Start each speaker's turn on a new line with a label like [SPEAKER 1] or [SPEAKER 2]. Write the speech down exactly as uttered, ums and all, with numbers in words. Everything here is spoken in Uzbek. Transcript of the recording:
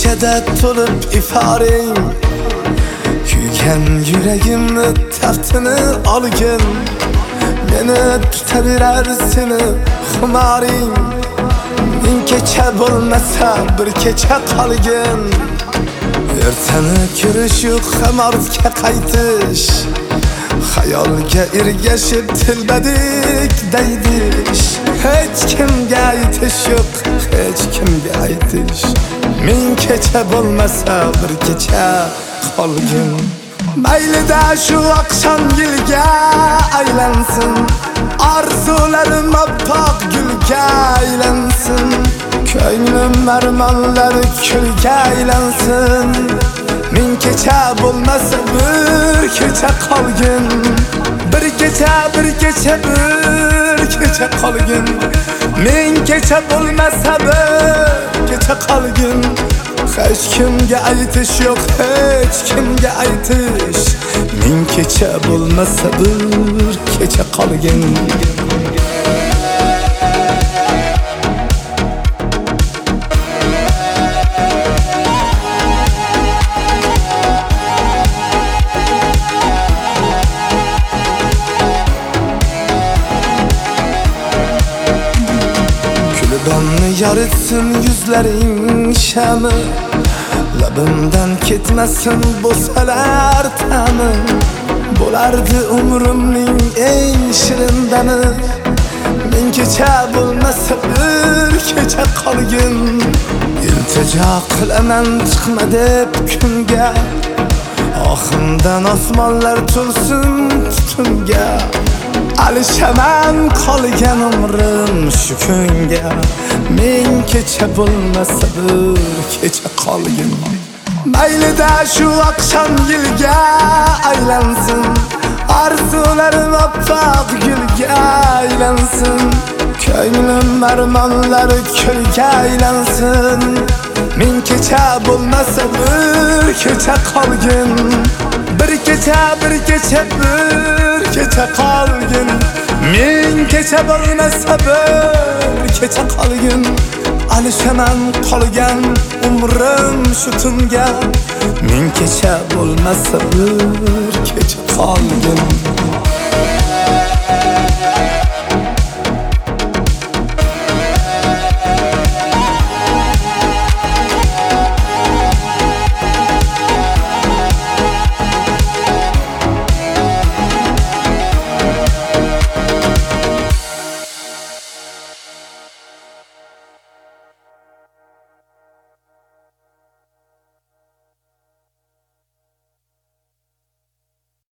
[SPEAKER 1] kechada to'lib iforing, kuygan yuragimni taftini olgin. Meni tutaverar seni xumoring, ming kecha bo'lmasa bir kecha qolgin. Ertani ko'rish yo'q, hamorga qaytish, xayolga ergashib tilbadik daydish. Hech kimga aytish yo'q, hech kimga aytish. Ming kecha bo'lmasa bir kecha qolgin. Maylida shu oqshom yilga aylansin, orzularim oppoq gulga aylansin. Ko'nglim armonlar kulga aylansin. Ming kecha bo'lmasa bir kecha qolgin. Bir kecha, bir kecha, bir kecha qolgin. Ming kecha bo'lmasa bir kecha qolgin. Hech kimga aytish yo'q, hech kimga aytish. Ming kecha bo'lmasa bir kecha qolgin. Kulbonni yoritsin yuzlaring shami, labimdan ketmasin bo'salar ta'mi. Bo'lardi umrimning eng shirin dami. Ming kecha bo'lmasa bir kecha qolgin. Iltijo qilaman chiqma deb kunga, oximdan osmonlar to'lsin tutunga. Alishaman qolgan umrim shu kunga. Ming kecha bo'lmasa bir kecha qolgin. Maylida shu oqshom yilga aylansin, orzularim oppoq gulga aylansin. Ko'nglim armonlar kulga aylansin. Ming kecha bo'lmasa bir kecha qolgin. Bir kecha, bir kecha, bir kecha qolgin. Ming kecha bo'lmasa bir kecha qolgin. Alishaman qolgan umrim shu tunga. Ming kecha bo'lmasa bir kecha qolgin.